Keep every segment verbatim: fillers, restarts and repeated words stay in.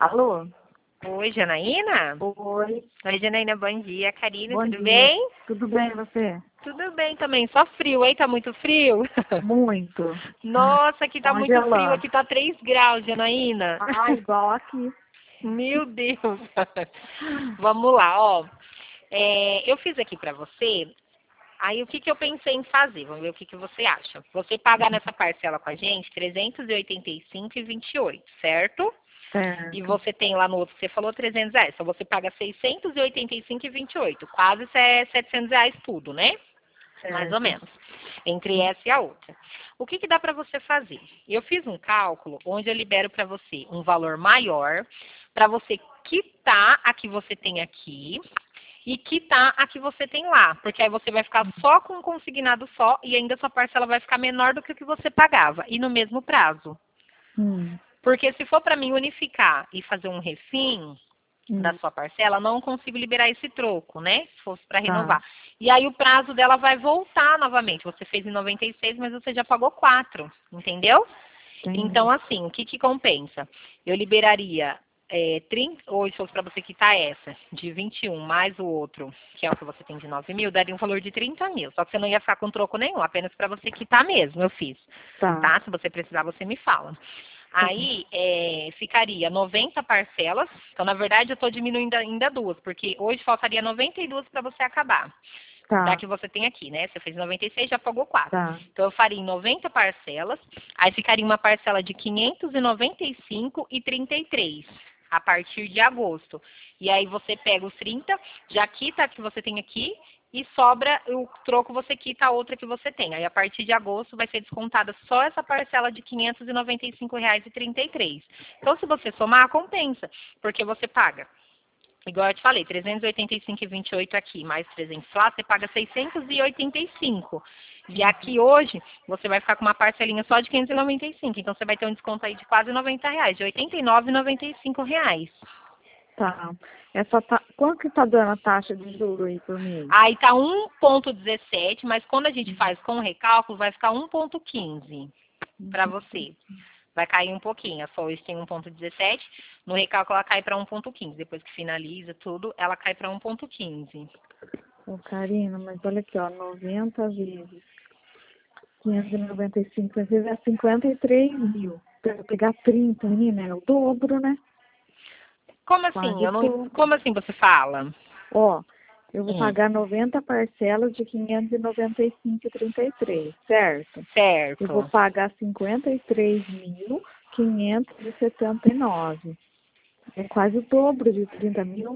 Alô? Oi, Janaína? Oi. Oi, Janaína, bom dia. Karine, Bom tudo dia. bem? Tudo bem, e você? Tudo bem também, só frio, hein? Tá muito frio? Muito. Nossa, aqui tá muito frio, Congelando. aqui tá três graus, Janaína. Ah, igual aqui. Meu Deus. Vamos lá, ó. É, eu fiz aqui pra você, aí o que, que eu pensei em fazer? Vamos ver o que, que você acha. Você paga nessa parcela com a gente trezentos e oitenta e cinco reais e vinte e oito centavos, certo? E Certo. você tem lá no outro que você falou trezentos reais. Então você paga seiscentos e oitenta e cinco reais e vinte e oito centavos. Quase é setecentos reais tudo, né? Mais ou Certo. menos. Entre essa e a outra. O que, que dá para você fazer? Eu fiz um cálculo onde eu libero para você um valor maior para você quitar a que você tem aqui e quitar a que você tem lá. Porque aí você vai ficar só com um consignado só e ainda sua parcela vai ficar menor do que o que você pagava. E no mesmo prazo. Hum. Porque se for para mim unificar e fazer um refim da Hum. sua parcela, não consigo liberar esse troco, né? Se fosse para Tá. renovar. E aí o prazo dela vai voltar novamente. Você fez em noventa e seis, mas você já pagou quatro, entendeu? Então, Entendi. assim, o que, que compensa? Eu liberaria é, trinta, ou se fosse para você quitar essa, de vinte e um mais o outro, que é o que você tem de nove mil, daria um valor de trinta mil. Só que você não ia ficar com troco nenhum, apenas para você quitar mesmo, eu fiz. Tá. Tá? Se você precisar, você me fala. Tá bom. Aí é, ficaria noventa parcelas. Então, na verdade, eu estou diminuindo ainda duas, porque hoje faltaria noventa e duas para você acabar. Da Tá. que você tem aqui, né? Você fez noventa e seis, já pagou quatro. Tá. Então, eu faria em noventa parcelas. Aí ficaria uma parcela de quinhentos e noventa e cinco reais e trinta e três a partir de agosto. E aí você pega os trinta, já quita a que você tem aqui e sobra o troco, você quita a outra que você tem. Aí a partir de agosto vai ser descontada só essa parcela de quinhentos e noventa e cinco reais e trinta e três. Então, se você somar, compensa, porque você paga, igual eu te falei, trezentos e oitenta e cinco reais e vinte e oito aqui, mais trezentos lá, você paga seiscentos e oitenta e cinco. E aqui hoje, você vai ficar com uma parcelinha só de quinhentos e noventa e cinco. Então, você vai ter um desconto aí de quase noventa reais, de oitenta e nove reais e noventa e cinco reais. Tá. Essa ta... Quanto que tá dando a taxa de juros aí por mês? Aí tá um ponto dezessete, mas quando a gente faz com o recálculo, vai ficar um ponto quinze para você. Vai cair um pouquinho. A sua hoje tem um ponto dezessete, no recálculo ela cai para um ponto quinze. Depois que finaliza tudo, ela cai para um ponto quinze. Ô, Karina, mas olha aqui, ó, noventa vezes quinhentos e noventa e cinco, às vezes é cinquenta e três mil. Pra eu pegar trinta, menina, é o dobro, né? Como assim? Quase Eu não, tudo. como assim você fala? Ó, eu vou Hum, pagar noventa parcelas de quinhentos e noventa e cinco e trinta e três, certo? Eu vou certo. pagar cinquenta e três mil quinhentos e setenta e nove. É quase o dobro de trinta mil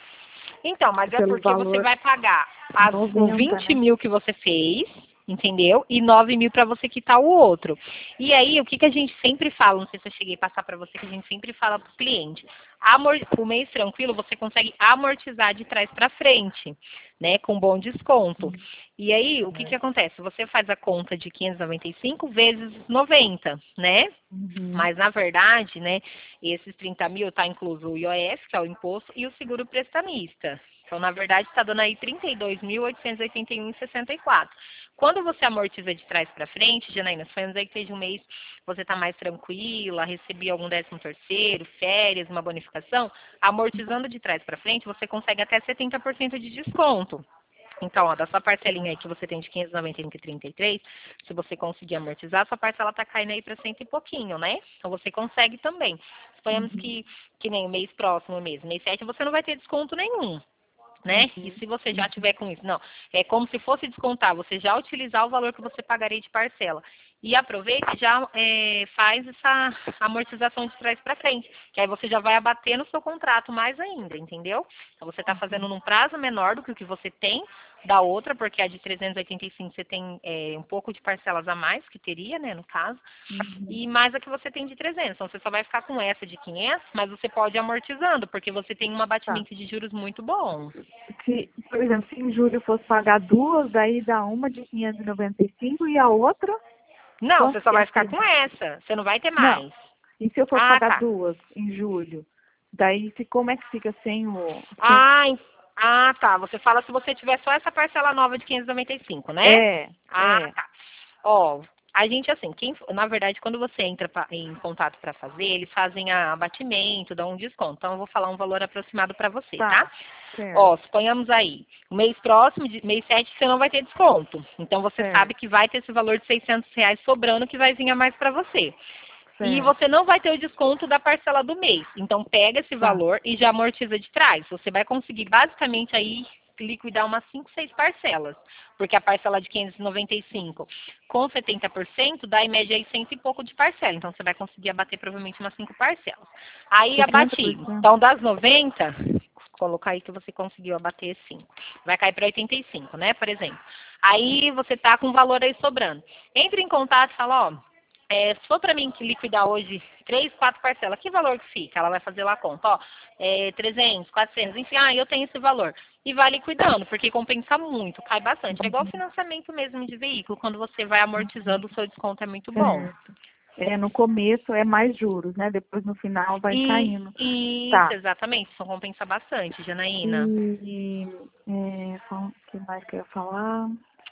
Então, mas é pelo porque você valor vai pagar as, o noventa, vinte né? mil que você fez, entendeu? E nove mil para você quitar o outro. E aí, o que, que a gente sempre fala, não sei se eu cheguei a passar para você, que a gente sempre fala para o cliente. Amor, o mês tranquilo, você consegue amortizar de trás para frente, né? Com bom desconto. E aí, o que, que acontece? Você faz a conta de quinhentos e noventa e cinco vezes noventa, né? Uhum. Mas, na verdade, né, esses trinta mil está incluso o I O F, que é o imposto, e o seguro prestamista. Então, na verdade, está dando aí trinta e dois mil oitocentos e oitenta e um reais e sessenta e quatro. Quando você amortiza de trás para frente, Janaína, suponhamos aí que seja um mês você está mais tranquila, recebia algum décimo terceiro, férias, uma bonificação, amortizando de trás para frente, você consegue até setenta por cento de desconto. Então, ó, da sua parcelinha aí que você tem de quinhentos e noventa e cinco e trinta e três, se você conseguir amortizar, sua parcela tá caindo aí para cento e pouquinho, né? Então, você consegue também. Suponhamos Uhum. que, que nem o mês próximo mesmo, mês sete, você não vai ter desconto nenhum, né? E Uhum. se você já tiver com isso? Não, é como se fosse descontar, você já utilizar o valor que você pagaria de parcela. E aproveita e já é, faz essa amortização de trás para frente, que aí você já vai abater no seu contrato mais ainda, entendeu? Então você está fazendo num prazo menor do que o que você tem da outra, porque a de trezentos e oitenta e cinco você tem é, um pouco de parcelas a mais, que teria, né, no caso, Uhum. e mais a que você tem de trezentos. Então você só vai ficar com essa de quinhentos, mas você pode ir amortizando, porque você tem um Tá. abatimento de juros muito bom. Se, por exemplo, se em julho eu fosse pagar duas, daí dá uma de quinhentos e noventa e cinco e a outra, Não, quanto você só que é vai ficar aquele? com essa. Você não vai ter Não. mais. E se eu fosse Ah, pagar tá. duas em julho? Daí, se, como é que fica sem o... Sem... Ah, en- ah, tá. Você fala se você tiver só essa parcela nova de quinhentos e noventa e cinco, né? É, Ah, é. tá. Ó, A gente, assim, quem, na verdade, quando você entra pra, em contato para fazer, eles fazem a abatimento, dão um desconto. Então, eu vou falar um valor aproximado para você, tá? Tá, certo, Ó, suponhamos aí, o mês próximo, de- mês sete, você não vai ter desconto. Então, você certo, sabe que vai ter esse valor de seiscentos reais sobrando que vai vir a mais para você. E certo. você não vai ter o desconto da parcela do mês. Então, pega esse Tá. valor e já amortiza de trás. Você vai conseguir, basicamente, aí liquidar umas cinco, seis parcelas. Porque a parcela de quinhentos e noventa e cinco com setenta por cento dá em média aí cento e pouco de parcela. Então, você vai conseguir abater provavelmente umas cinco parcelas. Aí, setenta abati. por cento. Então, das noventa, colocar aí que você conseguiu abater cinco. Vai cair para oitenta e cinco, né, por exemplo. Aí, você tá com o valor aí sobrando. Entre em contato e fala, ó, é, se for para mim que liquidar hoje três, quatro parcelas, que valor que fica? Ela vai fazer lá a conta, ó, é, trezentos, quatrocentos, enfim, ah, eu tenho esse valor. E vai liquidando, porque compensa muito, cai bastante. É igual financiamento mesmo de veículo, quando você vai amortizando, o seu desconto é muito bom. Certo. É, no começo é mais juros, né? Depois no final vai E, caindo. isso, Tá. exatamente, isso compensa bastante, Janaína. E é, o que mais que eu ia falar?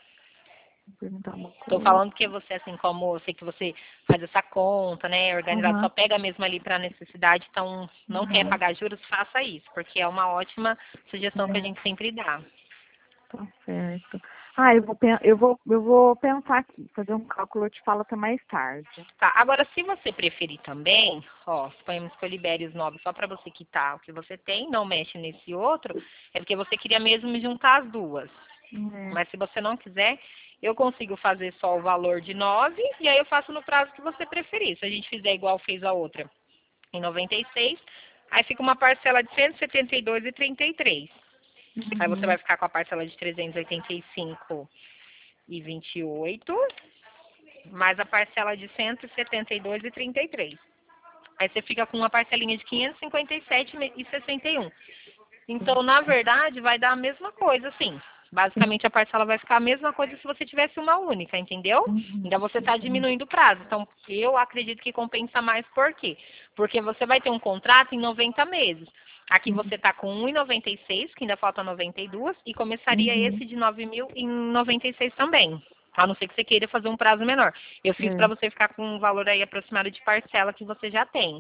Vou perguntar uma Estou coisa. falando que você, assim, como eu sei que você faz essa conta, né, organizado, só Aham. pega mesmo ali para necessidade, então não quer Uhum. pagar juros, faça isso, porque é uma ótima sugestão que a É, gente sempre dá. tá certo. Ah, eu vou, pen- eu vou, eu vou pensar aqui, fazer um cálculo, eu te falo até mais tarde. Tá, agora se você preferir também, ó, suponhamos que eu libere os novos só para você quitar o que você tem, não mexe nesse outro, é porque você queria mesmo juntar as duas. É. Mas se você não quiser, eu consigo fazer só o valor de nove e aí eu faço no prazo que você preferir. Se a gente fizer igual fez a outra, em noventa e seis, aí fica uma parcela de cento e setenta e dois e trinta e três. Aí você vai Uhum. ficar com a parcela de trezentos e oitenta e cinco e vinte e oito, mais a parcela de cento e setenta e dois e trinta e três. Aí você fica com uma parcelinha de quinhentos e cinquenta e sete e sessenta e um. Então, na verdade, vai dar a mesma coisa, assim. Basicamente, a parcela vai ficar a mesma coisa se você tivesse uma única, entendeu? Uhum. Ainda você está diminuindo o prazo. Então, eu acredito que compensa mais. Por quê? Porque você vai ter um contrato em noventa meses. Aqui Uhum. você está com um e noventa e seis, que ainda falta noventa e dois, e começaria Uhum. esse de nove mil em noventa e seis também. A não ser que você queira fazer um prazo menor. Eu fiz para É. você ficar com um valor aí aproximado de parcela que você já tem.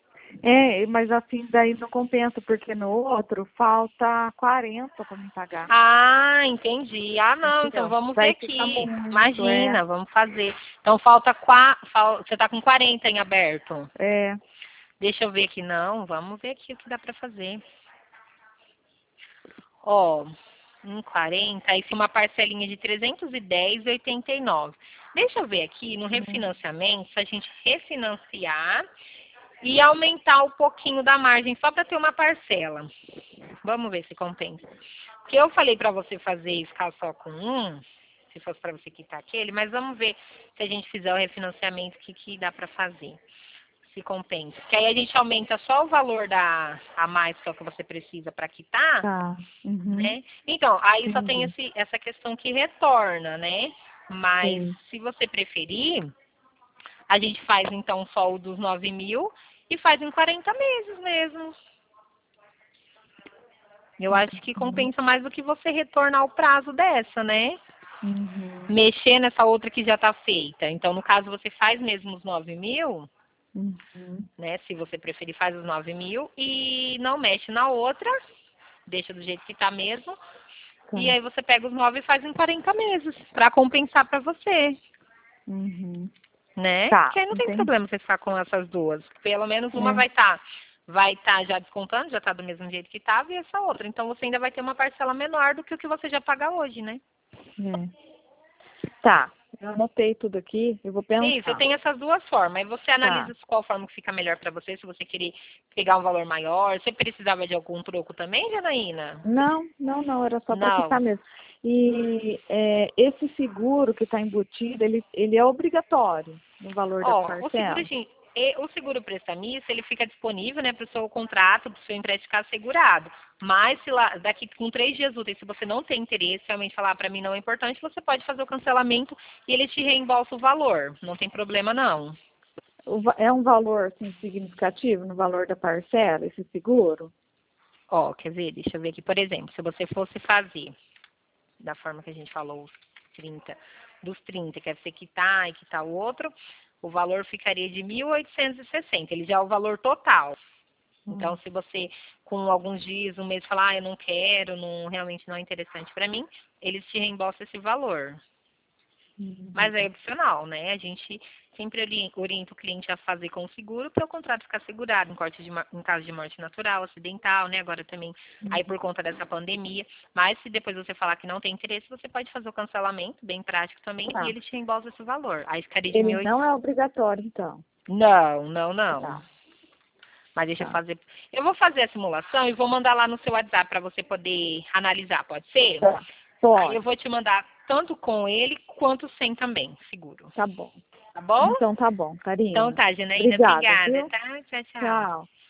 É, mas assim daí não compensa, porque no outro falta quarenta para me pagar. Ah, entendi. Ah, não, então Entendeu? vamos ver Daí fica aqui. muito, é. Imagina, vamos fazer. Então falta qua... fal- você tá com quarenta em aberto. É. Deixa eu ver aqui, não. Vamos ver aqui o que dá pra fazer. Ó, em quarenta, aí fica uma parcelinha de trezentos e dez e oitenta e nove. Deixa eu ver aqui no refinanciamento, se a gente refinanciar e aumentar um pouquinho da margem só para ter uma parcela. Vamos ver se compensa. Porque eu falei para você fazer e ficar só com um, se fosse para você quitar aquele, mas vamos ver se a gente fizer o refinanciamento, o que, que dá para fazer, se compensa. Porque aí a gente aumenta só o valor da a mais que é o que você precisa para quitar, Tá. Uhum. né? Então, aí só tem Entendi. esse, essa questão que retorna, né? Mas Sei. se você preferir, a gente faz então só o dos nove mil e faz em quarenta meses mesmo. Eu acho que Uhum. compensa mais do que você retornar o prazo dessa, né? Uhum. Mexer nessa outra que já está feita. Então, no caso, você faz mesmo os nove mil, Uhum. né? Se você preferir, faz os nove mil e não mexe na outra, deixa do jeito que está mesmo. E Tá. aí você pega os nove e faz em quarenta meses, para compensar para você, Uhum. né? Tá, Porque aí não tem entendi. problema você ficar com essas duas. Pelo menos uma É. vai estar vai estar já descontando, já está do mesmo jeito que estava, e essa outra. Então você ainda vai ter uma parcela menor do que o que você já paga hoje, né? É. Tá. Eu anotei tudo aqui, eu vou Isso, eu pensar. tenho essas duas formas. Aí você Tá. analisa qual forma que fica melhor para você, se você querer pegar um valor maior. Você precisava de algum troco também, Janaína? Não, não, não, era só para quitar Não. mesmo. E é, esse seguro que está embutido, ele, ele é obrigatório no valor das Ó, o seguro, parcelas? assim, e- o seguro prestamista, ele fica disponível, né, para o seu contrato, para o seu empréstimo ficar assegurado. Mas se lá, daqui com três dias úteis, se você não tem interesse, realmente falar para mim não é importante, você pode fazer o cancelamento e ele te reembolsa o valor. Não tem problema, não. O va- É um valor assim, significativo no valor da parcela, esse seguro? Ó, quer ver? Deixa eu ver aqui. Por exemplo, se você fosse fazer da forma que a gente falou, os trinta dos trinta, que é você quitar e quitar o outro, o valor ficaria de mil oitocentos e sessenta. Ele já é o valor total. Então, Hum. se você, com alguns dias, um mês, falar, ah, eu não quero, não, realmente não é interessante para mim, eles te reembolsam esse valor. Uhum. Mas é opcional, né? A gente sempre ori- orienta o cliente a fazer com o seguro para o contrato ficar segurado em, corte de, ma- em caso de morte natural, acidental, né? Agora também, aí por conta dessa pandemia. Mas se depois você falar que não tem interesse, você pode fazer o cancelamento, bem prático também, Tá. e ele te reembolsa esse valor. Aí ficaria de Ele mil e oitocentos. não é obrigatório, então. Não, não, não. Tá, Mas deixa eu tá. fazer. Eu vou fazer a simulação e vou mandar lá no seu WhatsApp para você poder analisar, pode ser? Tá. Aí eu Pode. vou te mandar tanto com ele quanto sem também, seguro. Tá bom. Tá bom? Então tá bom, Então Karina. tá, Janaína, Obrigada, obrigada, viu? tá? Tchau, tchau. Tchau.